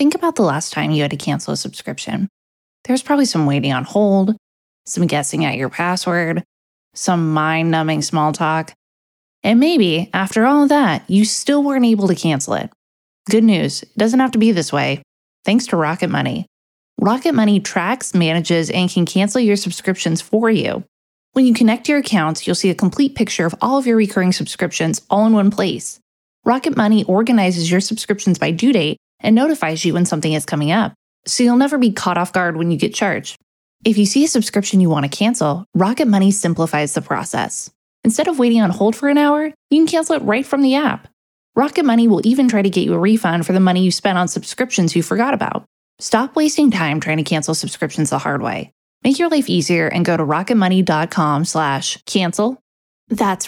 think about the last time you had to cancel a subscription. There's probably some waiting on hold, some guessing at your password, some mind-numbing small talk. And maybe, after all of that, you still weren't able to cancel it. Good news, it doesn't have to be this way. Thanks to Rocket Money. Rocket Money tracks, manages, and can cancel your subscriptions for you. When you connect your accounts, you'll see a complete picture of all of your recurring subscriptions all in one place. Rocket Money organizes your subscriptions by due date and notifies you when something is coming up, so you'll never be caught off guard when you get charged. If you see a subscription you want to cancel, Rocket Money simplifies the process. Instead of waiting on hold for an hour, you can cancel it right from the app. Rocket Money will even try to get you a refund for the money you spent on subscriptions you forgot about. Stop wasting time trying to cancel subscriptions the hard way. Make your life easier and go to rocketmoney.com/cancel. That's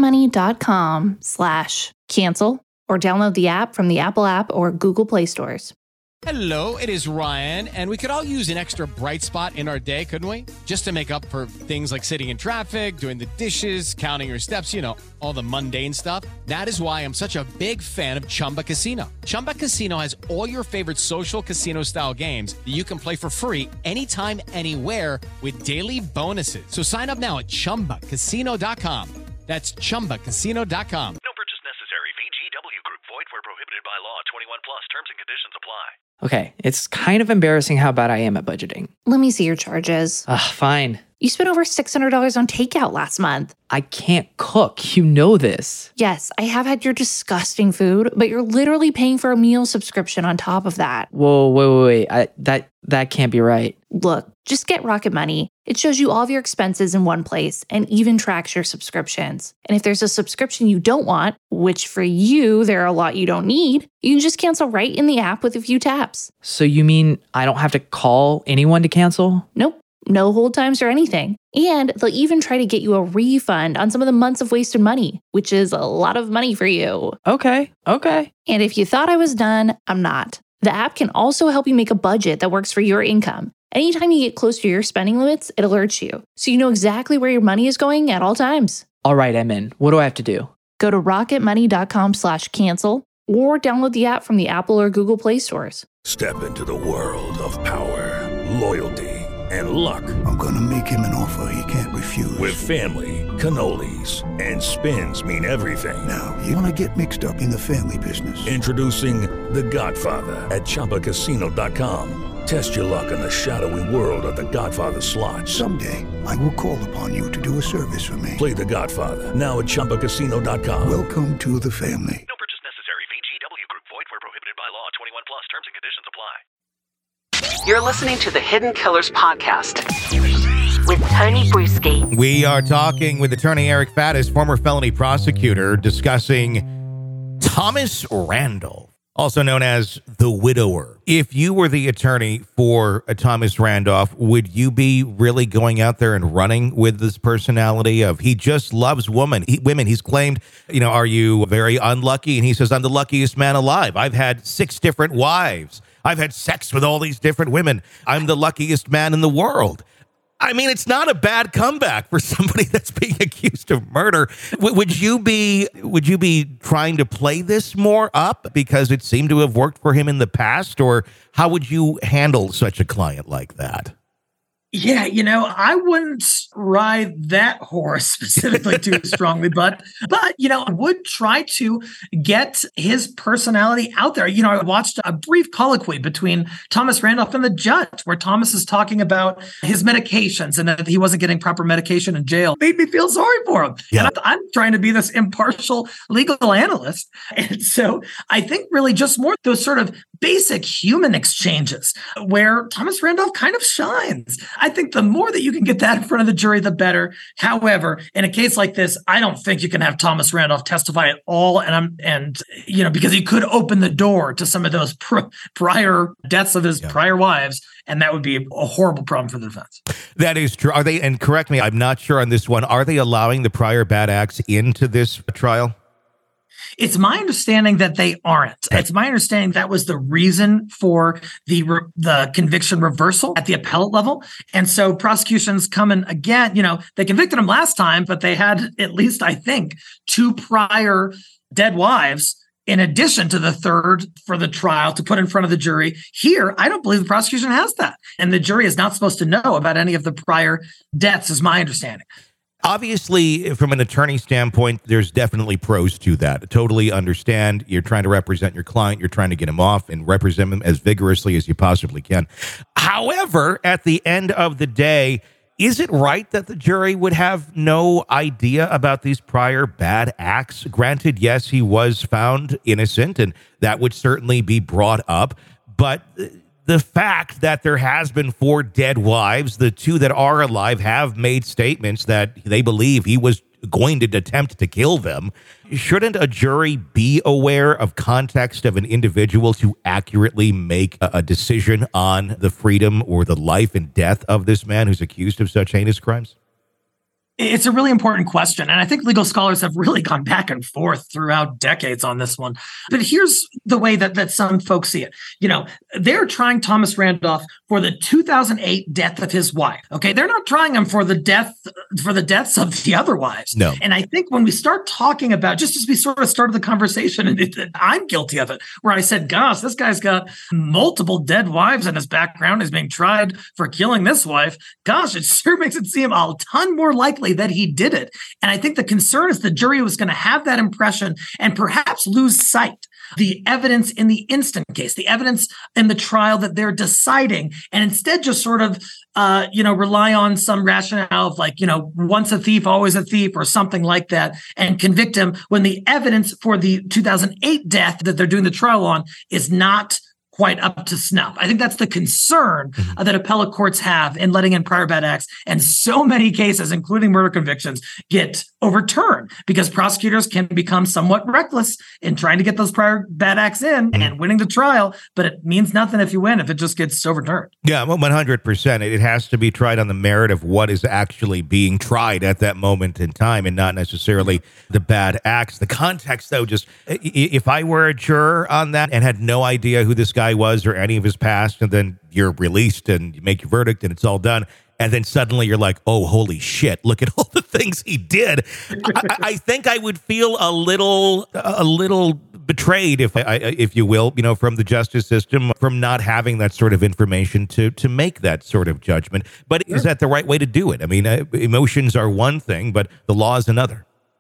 rocketmoney.com/cancel or download the app from the Apple App or Google Play stores. Hello, it is Ryan, and we could all use an extra bright spot in our day, couldn't we? Just to make up for things like sitting in traffic, doing the dishes, counting your steps, all the mundane stuff. That is why I'm such a big fan of Chumba Casino. Chumba Casino has all your favorite social casino-style games that you can play for free anytime, anywhere with daily bonuses. So sign up now at ChumbaCasino.com. That's ChumbaCasino.com. No purchase necessary. VGW Group. Void where prohibited by law. 21 plus. Terms and conditions apply. Okay, it's kind of embarrassing how bad I am at budgeting. Let me see your charges. Fine. You spent over $600 on takeout last month. I can't cook. You know this. Yes, I have had your disgusting food, but you're literally paying for a meal subscription on top of that. Whoa, wait. That can't be right. Look, just get Rocket Money. It shows you all of your expenses in one place and even tracks your subscriptions. And if there's a subscription you don't want, which for you, there are a lot you don't need, you can just cancel right in the app with a few taps. So you mean I don't have to call anyone to cancel? Nope. No hold times or anything. And they'll even try to get you a refund on some of the months of wasted money, which is a lot of money for you. Okay. And if you thought I was done, I'm not. The app can also help you make a budget that works for your income. Anytime you get close to your spending limits, it alerts you, so you know exactly where your money is going at all times. All right, I'm in. What do I have to do? Go to rocketmoney.com/cancel or download the app from the Apple or Google Play stores. Step into the world of power, loyalty, and luck. I'm gonna make him an offer he can't refuse. With family, cannolis, and spins mean everything. Now, you wanna get mixed up in the family business. Introducing The Godfather at ChumbaCasino.com. Test your luck in the shadowy world of The Godfather slot. Someday, I will call upon you to do a service for me. Play The Godfather now at ChumbaCasino.com. Welcome to the family. No purchase necessary. VGW Group. Void where prohibited by law. 21 plus. Terms and conditions apply. You're listening to the Hidden Killers podcast with Tony Bruschi. We are talking with attorney Eric Faddis, former felony prosecutor, discussing Thomas Randolph, also known as the widower. If you were the attorney for Thomas Randolph, would you be really going out there and running with this personality of he just loves women? He's claimed, are you very unlucky? And he says, I'm the luckiest man alive. I've had 6 different wives. I've had sex with all these different women. I'm the luckiest man in the world. I mean, it's not a bad comeback for somebody that's being accused of murder. Would you be trying to play this more up because it seemed to have worked for him in the past? Or how would you handle such a client like that? Yeah, I wouldn't ride that horse specifically too strongly, but I would try to get his personality out there. I watched a brief colloquy between Thomas Randolph and the judge where Thomas is talking about his medications and that he wasn't getting proper medication in jail. Made me feel sorry for him. Yeah. And I'm trying to be this impartial legal analyst. And so I think really just more those sort of basic human exchanges where Thomas Randolph kind of shines. I think the more that you can get that in front of the jury, the better. However, in a case like this, I don't think you can have Thomas Randolph testify at all. Because he could open the door to some of those prior deaths of his prior wives. And that would be a horrible problem for the defense. That is true. Are they, and correct me, I'm not sure on this one, are they allowing the prior bad acts into this trial? It's my understanding that they aren't. It's my understanding that was the reason for the conviction reversal at the appellate level. And so prosecutions come in again, they convicted him last time, but they had at least, I think, 2 prior dead wives in addition to the third for the trial to put in front of the jury. Here, I don't believe the prosecution has that. And the jury is not supposed to know about any of the prior deaths, is my understanding. Obviously, from an attorney standpoint, there's definitely pros to that. I totally understand. You're trying to represent your client. You're trying to get him off and represent him as vigorously as you possibly can. However, at the end of the day, is it right that the jury would have no idea about these prior bad acts? Granted, yes, he was found innocent, and that would certainly be brought up. But the fact that there has been 4 dead wives, the 2 that are alive have made statements that they believe he was going to attempt to kill them. Shouldn't a jury be aware of context of an individual to accurately make a decision on the freedom or the life and death of this man who's accused of such heinous crimes? It's a really important question. And I think legal scholars have really gone back and forth throughout decades on this one. But here's the way that some folks see it. You know, they're trying Thomas Randolph for the 2008 death of his wife. Okay. They're not trying him for the deaths of the other wives. No. And I think when we start talking about, just as we sort of started the conversation, and I'm guilty of it, where I said, gosh, this guy's got multiple dead wives in his background. He's being tried for killing this wife. Gosh, it sure makes it seem a ton more likely that he did it. And I think the concern is the jury was going to have that impression and perhaps lose sight the evidence in the instant case, the evidence in the trial that they're deciding, and instead just sort of, rely on some rationale of like, once a thief, always a thief, or something like that, and convict him when the evidence for the 2008 death that they're doing the trial on is not quite up to snuff. I think that's the concern that appellate courts have in letting in prior bad acts. And so many cases, including murder convictions, get overturned because prosecutors can become somewhat reckless in trying to get those prior bad acts in and winning the trial. But it means nothing if you win, if it just gets overturned. Yeah, well, 100%. It has to be tried on the merit of what is actually being tried at that moment in time and not necessarily the bad acts. The context, though, just if I were a juror on that and had no idea who this guy was or any of his past, and then you're released and you make your verdict and it's all done, and then suddenly you're like, oh, holy shit, look at all the things he did. I think I would feel a little betrayed, if you will, from the justice system, from not having that sort of information to make that sort of judgment. But is that the right way to do it? I mean, emotions are one thing, but the law is another.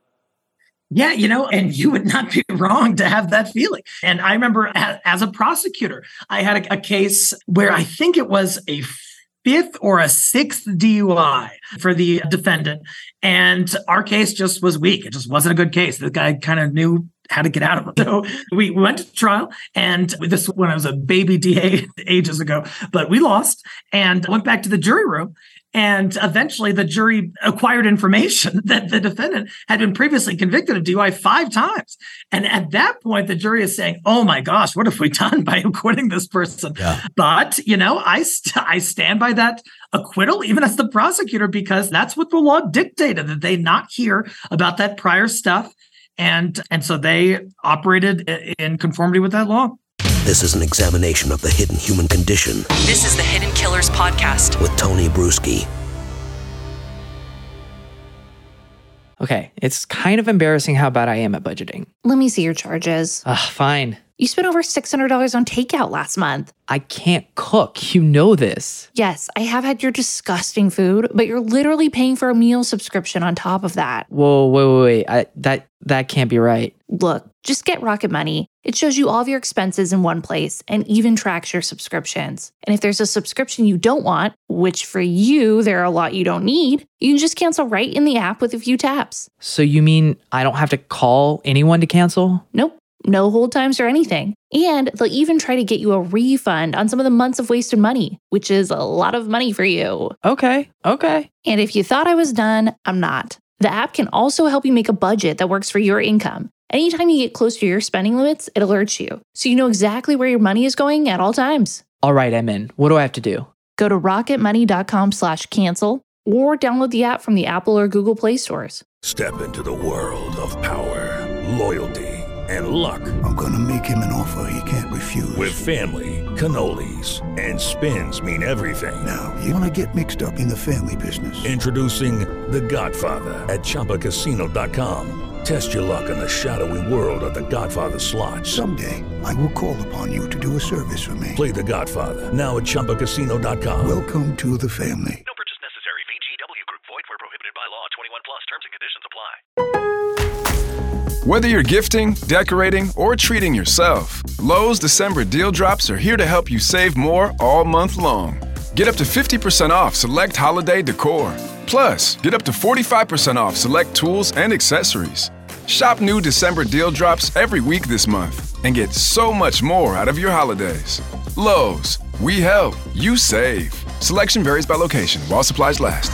Yeah, and you would not be wrong to have that feeling. And I remember as a prosecutor, I had a case where I think it was a 5th or a 6th DUI for the defendant. And our case just was weak. It just wasn't a good case. The guy kind of knew how to get out of it. So we went to trial, and this when I was a baby DA ages ago, but we lost and went back to the jury room. And eventually the jury acquired information that the defendant had been previously convicted of DUI 5 times. And at that point, the jury is saying, oh my gosh, what have we done by acquitting this person? Yeah. But, I stand by that acquittal, even as the prosecutor, because that's what the law dictated, that they not hear about that prior stuff. And so they operated in conformity with that law. This is an examination of the hidden human condition. This is the Hidden Killers Podcast with Tony Bruschi. Okay, it's kind of embarrassing how bad I am at budgeting. Let me see your charges. Fine. You spent over $600 on takeout last month. I can't cook. You know this. Yes, I have had your disgusting food, but you're literally paying for a meal subscription on top of that. Whoa, wait. That can't be right. Look, just get Rocket Money. It shows you all of your expenses in one place and even tracks your subscriptions. And if there's a subscription you don't want, which for you, there are a lot you don't need, you can just cancel right in the app with a few taps. So you mean I don't have to call anyone to cancel? Nope. No hold times or anything. And they'll even try to get you a refund on some of the months of wasted money, which is a lot of money for you. Okay. And if you thought I was done, I'm not. The app can also help you make a budget that works for your income. Anytime you get close to your spending limits, it alerts you, so you know exactly where your money is going at all times. All right, I'm in. What do I have to do? Go to rocketmoney.com/cancel or download the app from the Apple or Google Play stores. Step into the world of power, loyalty, and luck. I'm going to make him an offer he can't refuse. With family, cannolis, and spins mean everything. Now, you want to get mixed up in the family business. Introducing The Godfather at ChumbaCasino.com. Test your luck in the shadowy world of The Godfather slot. Someday, I will call upon you to do a service for me. Play The Godfather now at ChumbaCasino.com. Welcome to the family. No purchase necessary. VGW Group. Void where prohibited by law. 21 plus. Terms and conditions apply. Whether you're gifting, decorating, or treating yourself, Lowe's December deal drops are here to help you save more all month long. Get up to 50% off select holiday decor. Plus, get up to 45% off select tools and accessories. Shop new December deal drops every week this month and get so much more out of your holidays. Lowe's, we help, you save. Selection varies by location while supplies last.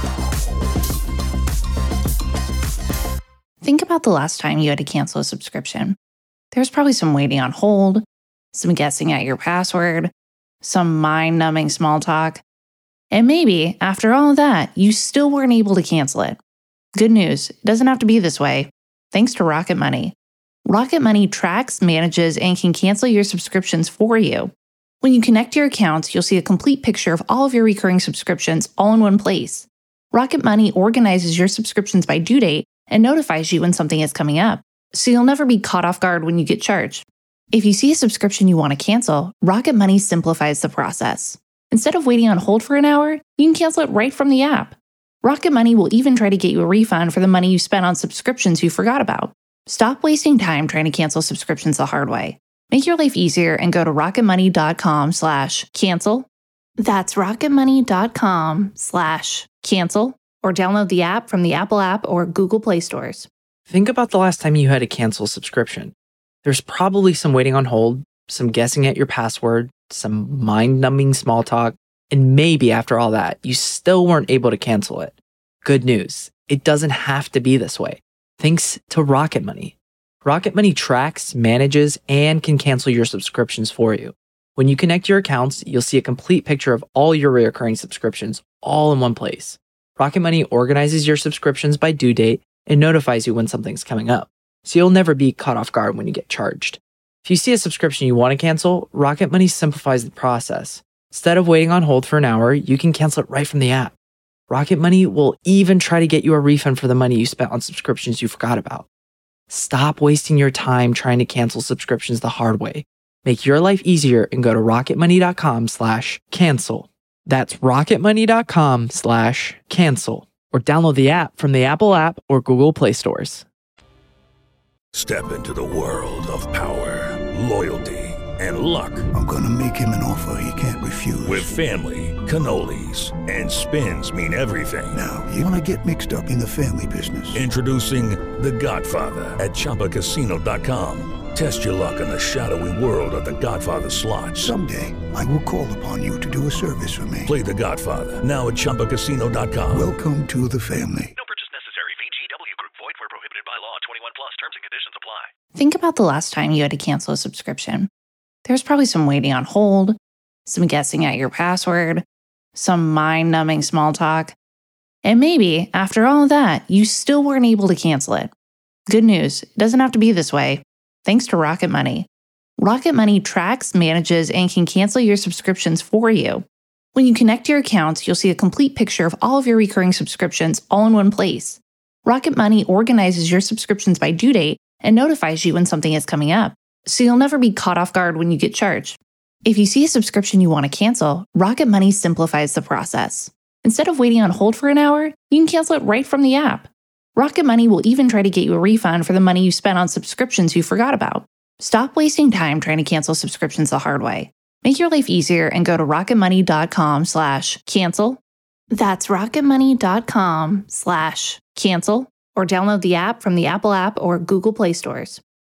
Think about the last time you had to cancel a subscription. There's probably some waiting on hold, some guessing at your password, some mind-numbing small talk, and maybe, after all of that, you still weren't able to cancel it. Good news, it doesn't have to be this way. Thanks to Rocket Money. Rocket Money tracks, manages, and can cancel your subscriptions for you. When you connect your accounts, you'll see a complete picture of all of your recurring subscriptions all in one place. Rocket Money organizes your subscriptions by due date and notifies you when something is coming up, so you'll never be caught off guard when you get charged. If you see a subscription you want to cancel, Rocket Money simplifies the process. Instead of waiting on hold for an hour, you can cancel it right from the app. Rocket Money will even try to get you a refund for the money you spent on subscriptions you forgot about. Stop wasting time trying to cancel subscriptions the hard way. Make your life easier and go to rocketmoney.com/cancel. That's rocketmoney.com/cancel. Or download the app from the Apple app or Google Play stores. Think about the last time you had to cancel a subscription. There's probably some waiting on hold, some guessing at your password, some mind-numbing small talk, and maybe after all that, you still weren't able to cancel it. Good news, it doesn't have to be this way. Thanks to Rocket Money. Rocket Money tracks, manages, and can cancel your subscriptions for you. When you connect your accounts, you'll see a complete picture of all your recurring subscriptions all in one place. Rocket Money organizes your subscriptions by due date and notifies you when something's coming up, so you'll never be caught off guard when you get charged. If you see a subscription you want to cancel, Rocket Money simplifies the process. Instead of waiting on hold for an hour, you can cancel it right from the app. Rocket Money will even try to get you a refund for the money you spent on subscriptions you forgot about. Stop wasting your time trying to cancel subscriptions the hard way. Make your life easier and go to rocketmoney.com/cancel. That's rocketmoney.com/cancel. Or download the app from the Apple app or Google Play stores. Step into the world of power, loyalty, and luck. I'm gonna make him an offer he can't refuse. With family, cannolis, and spins mean everything. Now, you wanna get mixed up in the family business. Introducing The Godfather at ChumbaCasino.com. Test your luck in the shadowy world of The Godfather slot. Someday, I will call upon you to do a service for me. Play The Godfather now at ChumbaCasino.com. Welcome to the family. No purchase necessary. VGW Group. Void where prohibited by law. 21 plus. Terms and conditions apply. Think about the last time you had to cancel a subscription. There's probably some waiting on hold, some guessing at your password, some mind-numbing small talk, and maybe, after all of that, you still weren't able to cancel it. Good news, it doesn't have to be this way. Thanks to Rocket Money. Rocket Money tracks, manages, and can cancel your subscriptions for you. When you connect your accounts, you'll see a complete picture of all of your recurring subscriptions all in one place. Rocket Money organizes your subscriptions by due date and notifies you when something is coming up, so you'll never be caught off guard when you get charged. If you see a subscription you want to cancel, Rocket Money simplifies the process. Instead of waiting on hold for an hour, you can cancel it right from the app. Rocket Money will even try to get you a refund for the money you spent on subscriptions you forgot about. Stop wasting time trying to cancel subscriptions the hard way. Make your life easier and go to rocketmoney.com/cancel. That's rocketmoney.com/cancel. Or download the app from the Apple app or Google Play stores.